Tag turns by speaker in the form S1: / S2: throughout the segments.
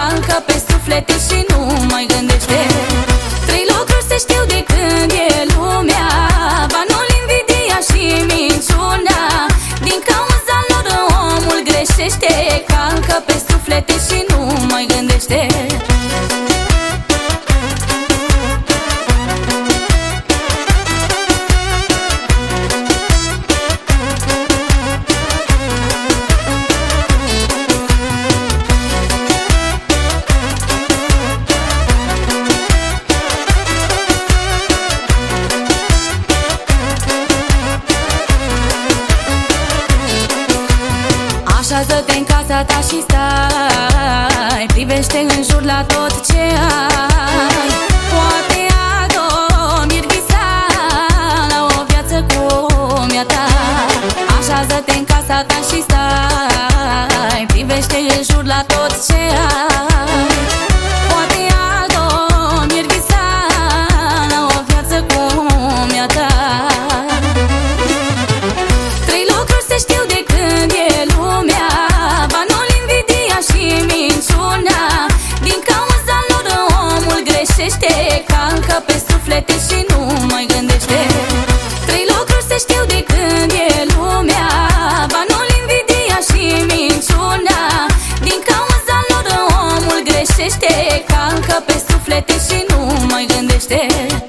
S1: calcă pe suflete și nu mai gândește. Trei lucruri se știu de când e lumea: banul, invidia și minciuna. Din cauza lor omul greșește, calcă pe suflete și nu mai gândește. Așează-te în casa ta și stai, privește în jur la tot ce ai. Poate adormi visat la o viață cum e a ta. Așează-te în casa ta și stai, privește în jur la tot ce ai. Poate adormi visat la o viață cum e a ta. Trei lucruri se știu de când e lumea: banul, invidia și minciuna. Din cauza lor omul greșește, calcă pe suflete și nu mai gândește. Trei lucruri se știu de când e lumea: banul, invidia și minciuna. Din cauza lor omul greșește, calcă pe suflete și nu mai gândește.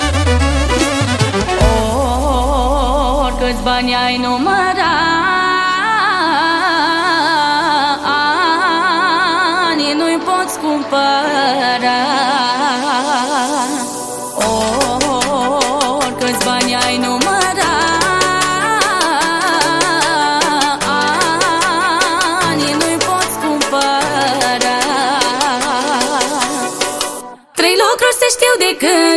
S1: Câți bani ai numărat, nu-i poți cumpăra. Câți bani ai numărat, nu-i poți cumpăra. Trei lucruri se știu de când